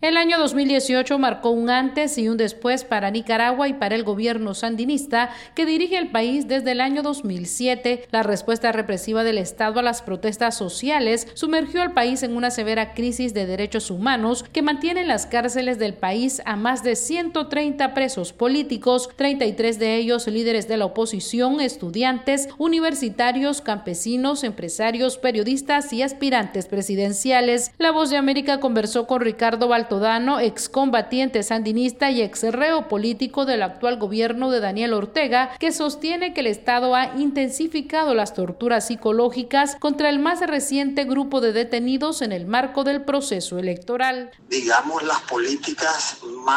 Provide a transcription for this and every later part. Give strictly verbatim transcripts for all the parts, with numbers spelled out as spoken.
El año dos mil dieciocho marcó un antes y un después para Nicaragua y para el gobierno sandinista que dirige el país desde el año dos mil siete. La respuesta represiva del Estado a las protestas sociales sumergió al país en una severa crisis de derechos humanos que mantiene en las cárceles del país a más de ciento treinta presos políticos, treinta y tres de ellos líderes de la oposición, estudiantes, universitarios, campesinos, empresarios, periodistas y aspirantes presidenciales. La Voz de América conversó con Ricardo Baltodano, excombatiente sandinista y ex reo político del actual gobierno de Daniel Ortega, que sostiene que el Estado ha intensificado las torturas psicológicas contra el más reciente grupo de detenidos en el marco del proceso electoral. Digamos, las políticas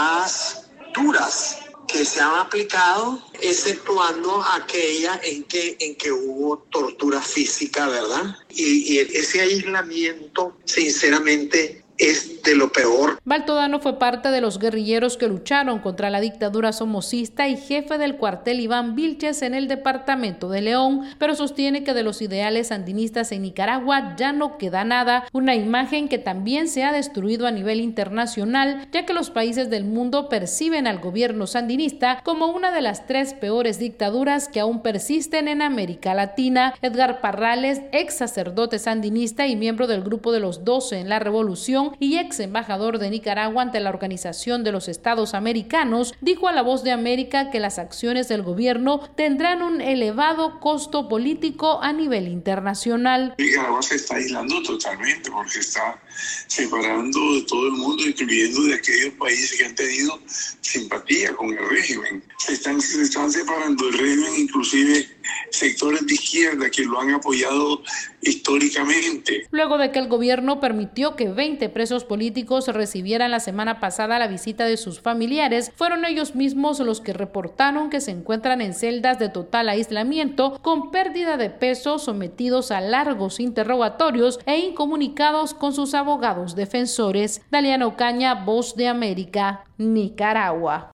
más duras que se han aplicado, exceptuando aquella en que, en que hubo tortura física, ¿verdad? Y, y ese aislamiento, sinceramente, es de lo peor. Baltodano fue parte de los guerrilleros que lucharon contra la dictadura somocista y jefe del cuartel Iván Vilches en el departamento de León, pero sostiene que de los ideales sandinistas en Nicaragua ya no queda nada, una imagen que también se ha destruido a nivel internacional, ya que los países del mundo perciben al gobierno sandinista como una de las tres peores dictaduras que aún persisten en América Latina. Edgar Parrales, ex sacerdote sandinista y miembro del grupo de los doce en la revolución y ex embajador de Nicaragua ante la Organización de los Estados Americanos, dijo a La Voz de América que las acciones del gobierno tendrán un elevado costo político a nivel internacional. Nicaragua se está aislando totalmente porque está separando de todo el mundo, incluyendo de aquellos países que han tenido simpatía con el régimen. Se están, se están separando del régimen, inclusive sectores de izquierda que lo han apoyado históricamente. Luego de que el gobierno permitió que veinte presos políticos recibieran la semana pasada la visita de sus familiares, fueron ellos mismos los que reportaron que se encuentran en celdas de total aislamiento, con pérdida de peso, sometidos a largos interrogatorios e incomunicados con sus abogados defensores. Daliana Ocaña, Voz de América, Nicaragua.